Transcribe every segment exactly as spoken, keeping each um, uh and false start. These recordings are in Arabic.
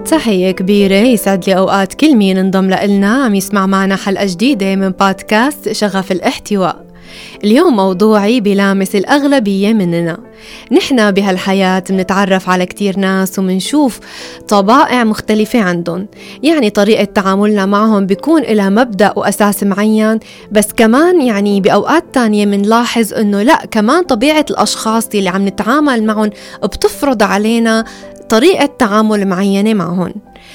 تحية كبيرة، يسعد لي أوقات كل مين انضم لنا عم يسمع معنا حلقة جديدة من بودكاست شغف الاحتواء. اليوم موضوعي بلامس الأغلبية مننا. نحن بهالحياة منتعرف على كتير ناس ومنشوف طبائع مختلفة عندهم، يعني طريقة تعاملنا معهم بيكون لها مبدأ وأساس معين، بس كمان يعني بأوقات تانية منلاحظ إنه لا، كمان طبيعة الأشخاص اللي عم نتعامل معهم بتفرض علينا طريقة تعامل معينة معهم.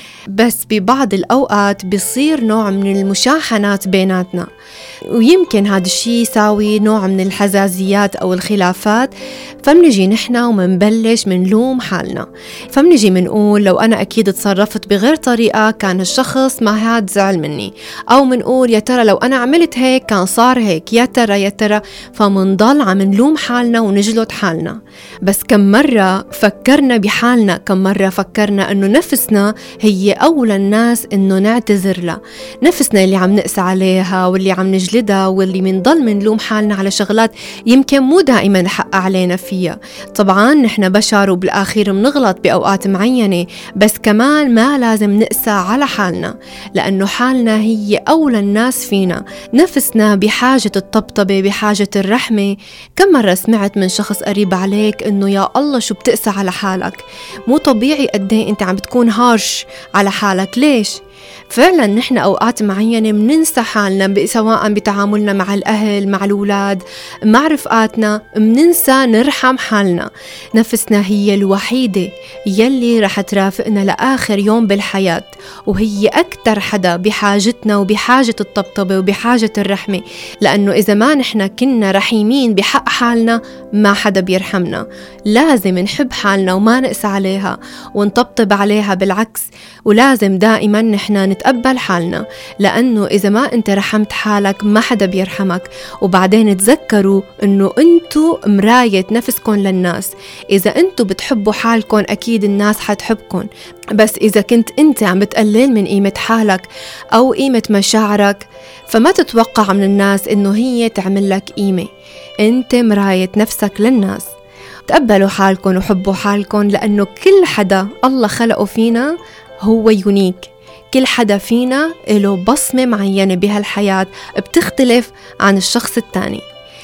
بس ببعض الأوقات بيصير نوع من المشاحنات بيناتنا، ويمكن هذا الشيء يساوي نوع من الحزازيات أو الخلافات، فمنجي نحن ومنبلش منلوم حالنا، فمنجي منقول لو أنا أكيد تصرفت بغير طريقة كان الشخص ما هاد زعل مني، أو منقول يا ترى لو أنا عملت هيك كان صار هيك، يا ترى يا ترى فمنضل عم نلوم حالنا ونجلد حالنا. بس كم مرة فكرنا بحالنا، كم مرة فكرنا أنه نفسنا هي أولى الناس إنه نعتذر لها، نفسنا اللي عم نقسى عليها واللي عم نجلدها واللي منضل منلوم حالنا على شغلات يمكن مو دائما الحق علينا فيها. طبعا نحن بشر وبالآخير منغلط بأوقات معينة، بس كمان ما لازم نقسى على حالنا، لأنه حالنا هي أولى الناس فينا، نفسنا بحاجة الطبطبة، بحاجة الرحمة. كم مرة سمعت من شخص قريب عليك إنه يا الله شو بتقسى على حالك، مو طبيعي قديه أنت عم بتكون هارش على حالك، ليش؟ فعلا نحن أوقات معينة مننسى حالنا، سواء بتعاملنا مع الأهل، مع الأولاد، مع رفقاتنا، مننسى نرحم حالنا. نفسنا هي الوحيدة يلي رح ترافقنا لآخر يوم بالحياة، وهي أكتر حدا بحاجتنا وبحاجة الطبطبة وبحاجة الرحمة، لأنه إذا ما نحن كنا رحيمين بحق حالنا ما حدا بيرحمنا. لازم نحب حالنا وما نقسى عليها ونطبطب عليها، بالعكس، ولازم دائما نحن نتقبل حالنا، لأنه إذا ما أنت رحمت حالك ما حدا بيرحمك. وبعدين تذكروا أنه أنتوا مراية نفسكم للناس، إذا أنتوا بتحبوا حالكم أكيد الناس حتحبكم، بس إذا كنت أنت عم بتقلل من قيمة حالك أو قيمة مشاعرك فما تتوقع من الناس أنه هي تعمل لك قيمة. أنت مراية نفسك للناس. تقبلوا حالكم وحبوا حالكم، لأنه كل حدا الله خلقه فينا هو يونيك، كل حدا فينا له بصمة معينة بهالحياة بتختلف عن الشخص التاني.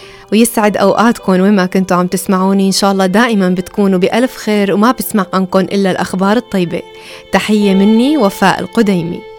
ويسعد أوقاتكم وين ما كنتوا عم تسمعوني، إن شاء الله دائما بتكونوا بألف خير وما بسمع عنكم إلا الأخبار الطيبة. تحية مني وفاء القديمي.